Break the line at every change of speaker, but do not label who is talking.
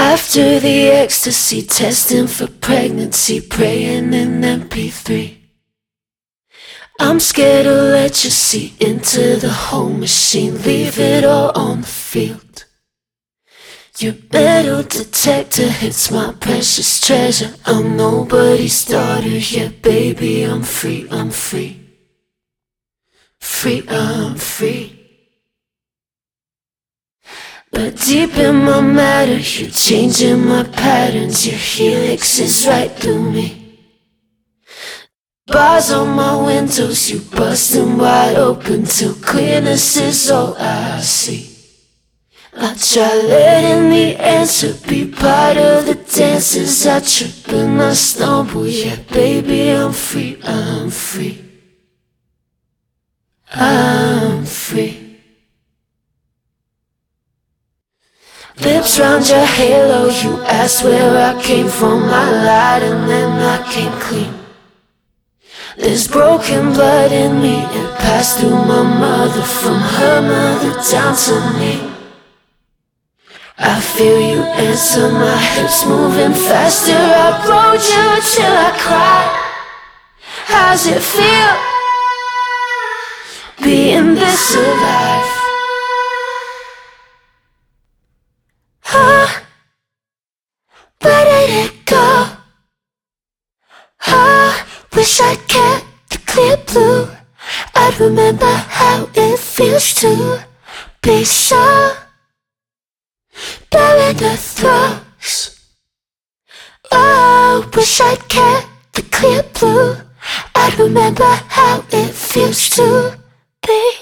After the ecstasy, testing for pregnancy, praying in MP3. I'm scared to let you see into the whole machine, leave it all on the field. Your metal detector hits my precious treasure. I'm nobody's daughter yet, baby, I'm free, I'm free. Free, I'm free. But deep in my matter, you're changing my patterns. Your helix is right through me. Bars on my windows, you busting wide open till clearness is all I see. I try letting the answer be part of the dances. I trip and I stumble, yeah, baby, I'm free, I'm free. I'm free. Lips round your halo, you asked where I came from. I lied and then I came clean. There's broken blood in me, it passed through my mother, from her mother down to me. I feel you answer, my hips moving faster. I rode you till I cried. How's it feel, being this alive? Where did it go? Wish I'd kept the clear blue. I'd remember how it feels to be so bare in the throes. Oh, wish I'd kept the clear blue. I'd remember how it feels to be